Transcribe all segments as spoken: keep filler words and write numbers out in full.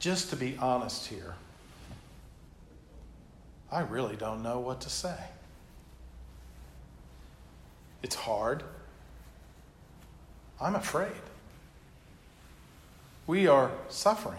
just to be honest here, I really don't know what to say. It's hard. I'm afraid. We are suffering.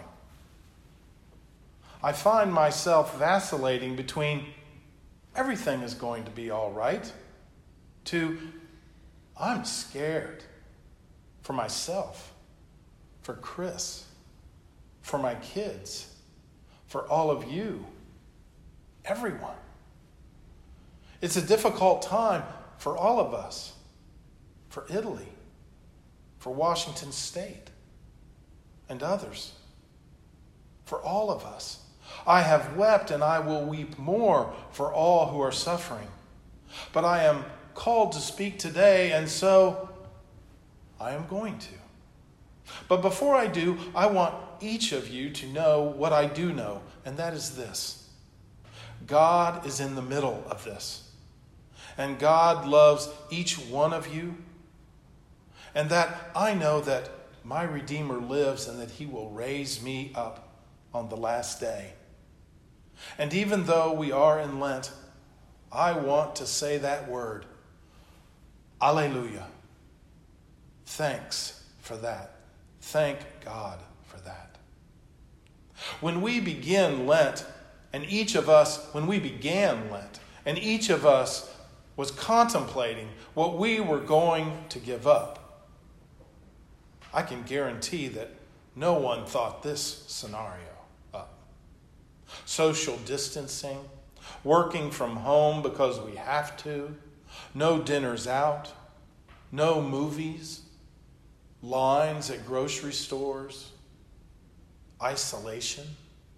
I find myself vacillating between everything is going to be all right to I'm scared for myself, for Chris, for my kids, for all of you, everyone. It's a difficult time for all of us, for Italy, for Washington State, and others, for all of us. I have wept and I will weep more for all who are suffering. But I am called to speak today, and so I am going to. But before I do, I want each of you to know what I do know, and that is this. God is in the middle of this, and God loves each one of you, and that I know that my Redeemer lives and that he will raise me up on the last day. And even though we are in Lent, I want to say that word, Alleluia. Thanks for that. Thank God for that. When we begin Lent, and each of us, when we began Lent, and each of us was contemplating what we were going to give up, I can guarantee that no one thought this scenario up. Social distancing, working from home because we have to, no dinners out, no movies, lines at grocery stores, isolation.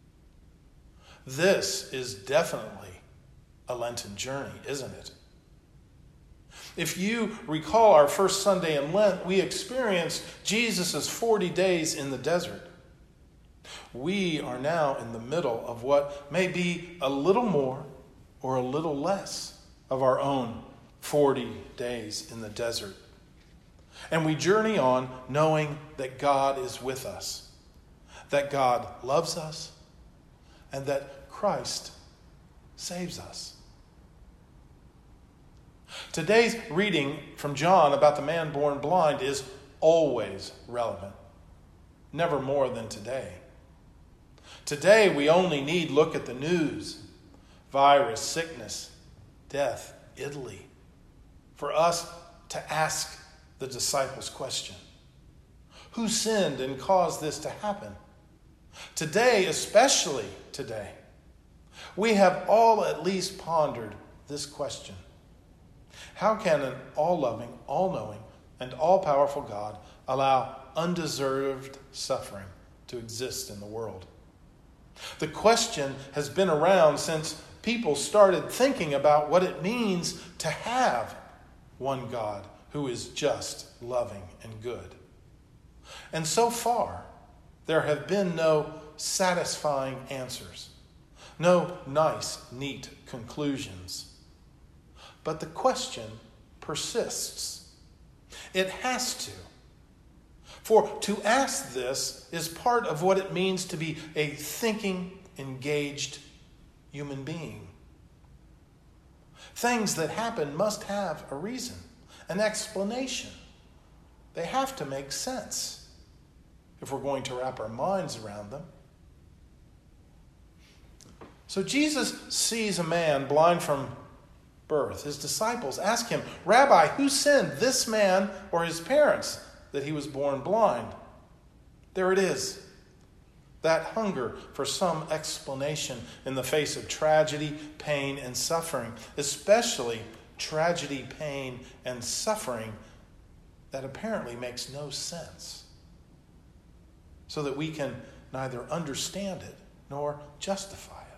This is definitely a Lenten journey, isn't it? If you recall our first Sunday in Lent, we experienced Jesus' forty days in the desert. We are now in the middle of what may be a little more or a little less of our own forty days in the desert. And we journey on knowing that God is with us, that God loves us, and that Christ saves us. Today's reading from John about the man born blind is always relevant, never more than today. Today we only need look at the news, virus, sickness, death, Italy, for us to ask the disciples' question. Who sinned and caused this to happen? Today, especially today, we have all at least pondered this question. How can an all-loving, all-knowing, and all-powerful God allow undeserved suffering to exist in the world? The question has been around since people started thinking about what it means to have one God who is just, loving, and good. And so far, there have been no satisfying answers, no nice, neat conclusions. But the question persists. It has to. For to ask this is part of what it means to be a thinking, engaged human being. Things that happen must have a reason, an explanation. They have to make sense if we're going to wrap our minds around them. So Jesus sees a man blind from birth. His disciples ask him, Rabbi, who sinned, this man or his parents, that he was born blind? There it is. That hunger for some explanation in the face of tragedy, pain, and suffering, especially tragedy, pain, and suffering that apparently makes no sense, so that we can neither understand it nor justify it.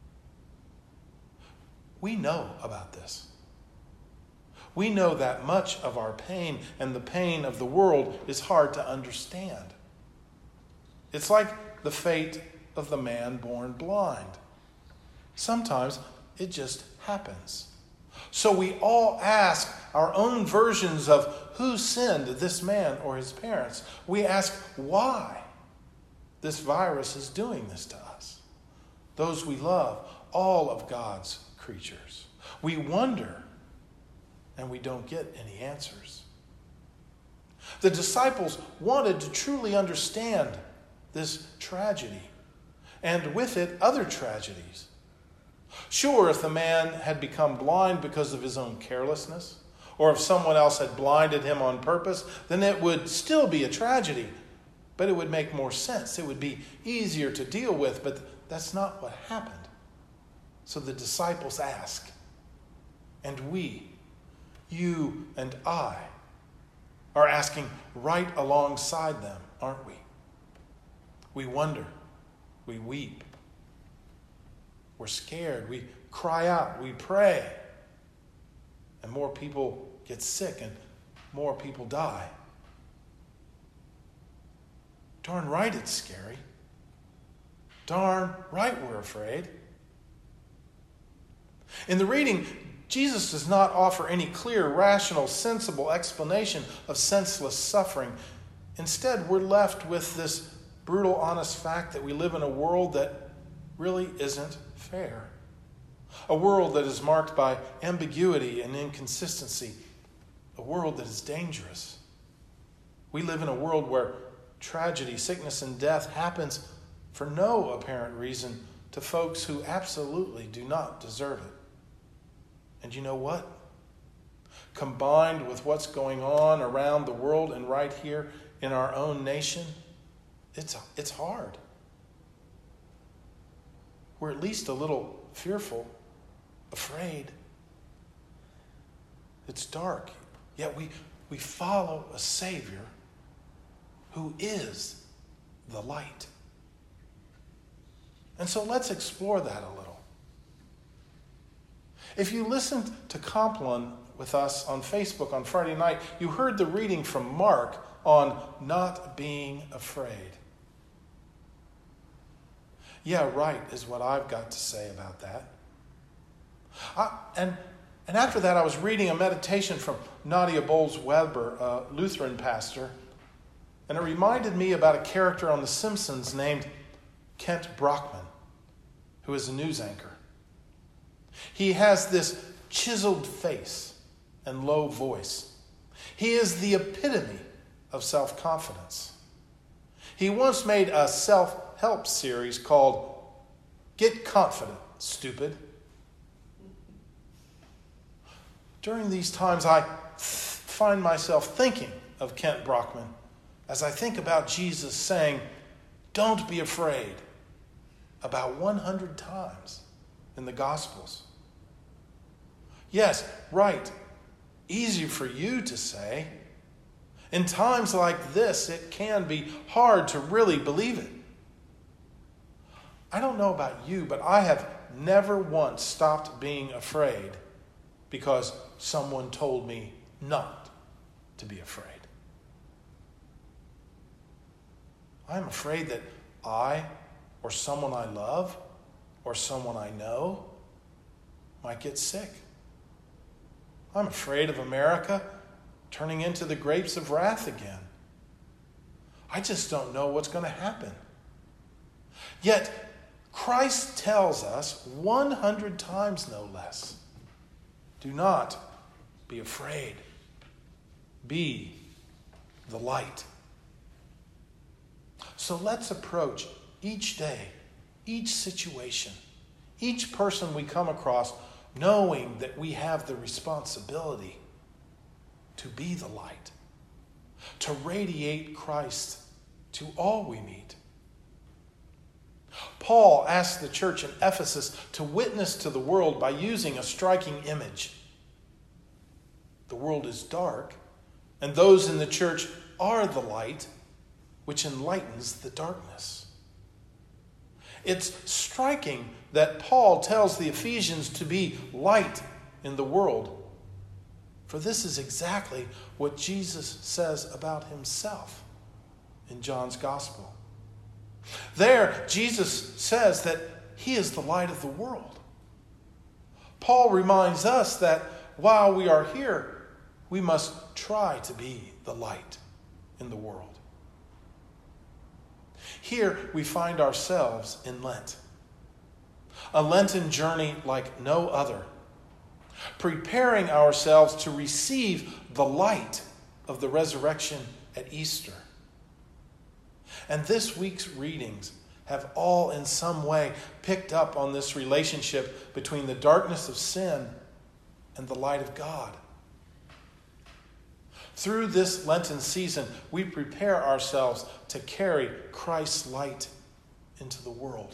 We know about this. We know that much of our pain and the pain of the world is hard to understand. It's like the fate of the man born blind. Sometimes it just happens. So we all ask our own versions of who sinned, this man or his parents. We ask why. This virus is doing this to us, those we love, all of God's creatures. We wonder, and we don't get any answers. The disciples wanted to truly understand this tragedy, and with it, other tragedies. Sure, if the man had become blind because of his own carelessness, or if someone else had blinded him on purpose, then it would still be a tragedy. But it would make more sense. It would be easier to deal with, but that's not what happened. So the disciples ask, and we, you and I, are asking right alongside them, aren't we? We wonder. We weep. We're scared. We cry out. We pray. And more people get sick and more people die. Darn right it's scary. Darn right we're afraid. In the reading, Jesus does not offer any clear, rational, sensible explanation of senseless suffering. Instead, we're left with this brutal, honest fact that we live in a world that really isn't fair. A world that is marked by ambiguity and inconsistency. A world that is dangerous. We live in a world where tragedy, sickness, and death happens for no apparent reason to folks who absolutely do not deserve it. And you know what? Combined with what's going on around the world and right here in our own nation, it's, it's hard. We're at least a little fearful, afraid. It's dark, yet we, we follow a Savior who is the light. And so let's explore that a little. If you listened to Compline with us on Facebook on Friday night, you heard the reading from Mark on not being afraid. Yeah, right is what I've got to say about that. I, and, and after that, I was reading a meditation from Nadia Bowles-Weber, a Lutheran pastor, and it reminded me about a character on The Simpsons named Kent Brockman, who is a news anchor. He has this chiseled face and low voice. He is the epitome of self-confidence. He once made a self-help series called Get Confident, Stupid. During these times, I find myself thinking of Kent Brockman as I think about Jesus saying, "Don't be afraid," about one hundred times in the Gospels. Yes, right. Easy for you to say. In times like this, it can be hard to really believe it. I don't know about you, but I have never once stopped being afraid because someone told me not to be afraid. I'm afraid that I, or someone I love, or someone I know, might get sick. I'm afraid of America turning into the grapes of wrath again. I just don't know what's going to happen. Yet, Christ tells us one hundred times no less, do not be afraid. Be the light. So let's approach each day, each situation, each person we come across, knowing that we have the responsibility to be the light, to radiate Christ to all we meet. Paul asked the church in Ephesus to witness to the world by using a striking image. The world is dark, and those in the church are the light, which enlightens the darkness. It's striking that Paul tells the Ephesians to be light in the world, for this is exactly what Jesus says about himself in John's Gospel. There, Jesus says that he is the light of the world. Paul reminds us that while we are here, we must try to be the light in the world. Here we find ourselves in Lent, a Lenten journey like no other, preparing ourselves to receive the light of the resurrection at Easter. And this week's readings have all in some way picked up on this relationship between the darkness of sin and the light of God. Through this Lenten season, we prepare ourselves to carry Christ's light into the world.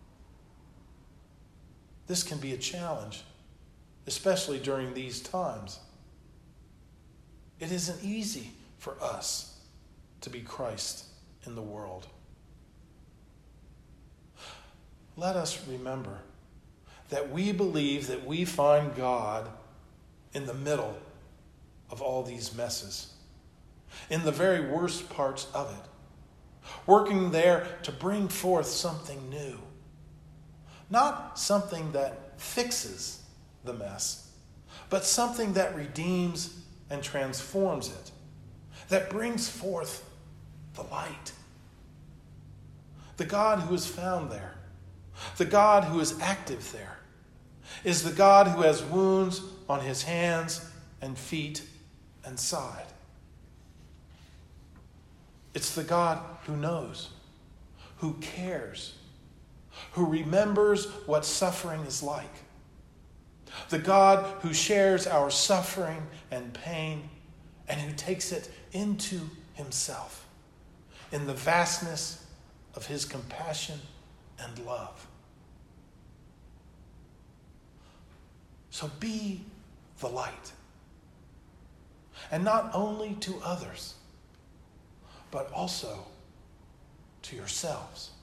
This can be a challenge, especially during these times. It isn't easy for us to be Christ in the world. Let us remember that we believe that we find God in the middle of all these messes, in the very worst parts of it, working there to bring forth something new. Not something that fixes the mess, but something that redeems and transforms it, that brings forth the light. The God who is found there, the God who is active there, is the God who has wounds on his hands and feet and side. It's the God who knows, who cares, who remembers what suffering is like. The God who shares our suffering and pain and who takes it into himself in the vastness of his compassion and love. So be the light. And not only to others, but also to yourselves.